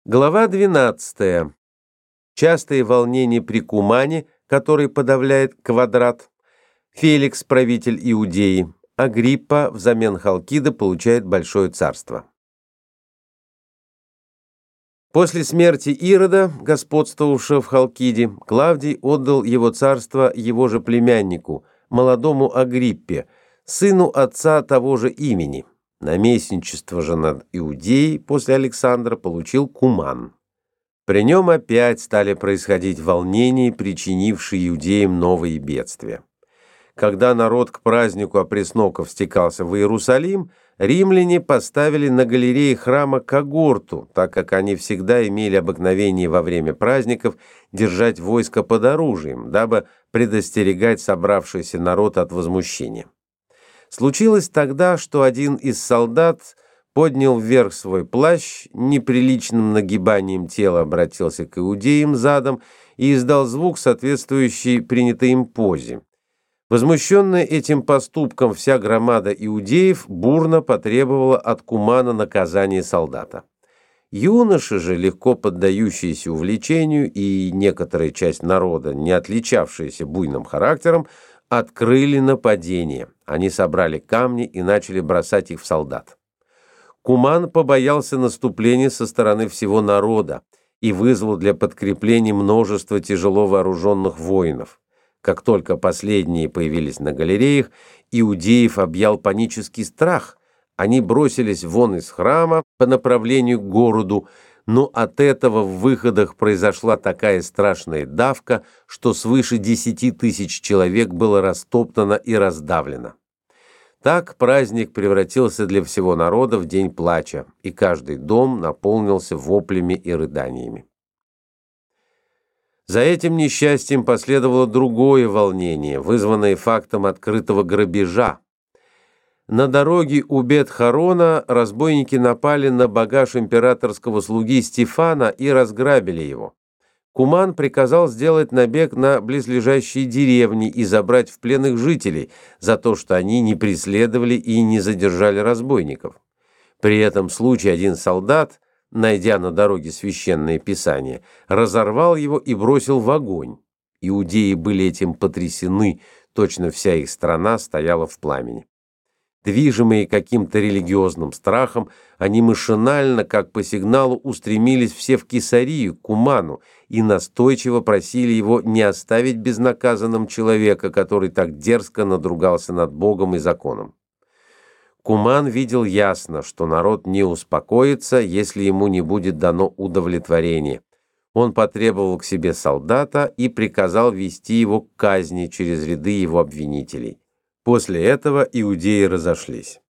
Глава 12. Частые волнения при Кумане, который подавляет Квадрат. Феликс, правитель Иудеи. Агриппа взамен Халкида получает большое царство. После смерти Ирода, господствовавшего в Халкиде, Клавдий отдал его царство его же племяннику, молодому Агриппе, сыну отца того же имени. Наместничество же над Иудеей после Александра получил Куман. При нем опять стали происходить волнения, причинившие иудеям новые бедствия. Когда народ к празднику опресноков стекался в Иерусалим, римляне поставили на галерее храма когорту, так как они всегда имели обыкновение во время праздников держать войско под оружием, дабы предостерегать собравшийся народ от возмущения. Случилось тогда, что один из солдат поднял вверх свой плащ, неприличным нагибанием тела обратился к иудеям задом и издал звук, соответствующий принятой им позе. Возмущенная этим поступком вся громада иудеев бурно потребовала от Кумана наказания солдата. Юноши же, легко поддающиеся увлечению, и некоторая часть народа, не отличавшаяся буйным характером, открыли нападение. Они собрали камни и начали бросать их в солдат. Куман побоялся наступления со стороны всего народа и вызвал для подкрепления множество тяжело вооруженных воинов. Как только последние появились на галереях, иудеев объял панический страх. Они бросились вон из храма по направлению к городу, но от этого в выходах произошла такая страшная давка, что свыше 10 тысяч человек было растоптано и раздавлено. Так праздник превратился для всего народа в день плача, и каждый дом наполнился воплями и рыданиями. За этим несчастьем последовало другое волнение, вызванное фактом открытого грабежа. На дороге у Бет-Хорона разбойники напали на багаж императорского слуги Стефана и разграбили его. Куман приказал сделать набег на близлежащие деревни и забрать в плен их жителей за то, что они не преследовали и не задержали разбойников. При этом случае один солдат, найдя на дороге священное писание, разорвал его и бросил в огонь. Иудеи были этим потрясены, точно вся их страна стояла в пламени. Движимые каким-то религиозным страхом, они машинально, как по сигналу, устремились все в Кесарию, к Куману, и настойчиво просили его не оставить безнаказанным человека, который так дерзко надругался над Богом и законом. Куман видел ясно, что народ не успокоится, если ему не будет дано удовлетворение. Он потребовал к себе солдата и приказал вести его к казни через ряды его обвинителей. После этого иудеи разошлись.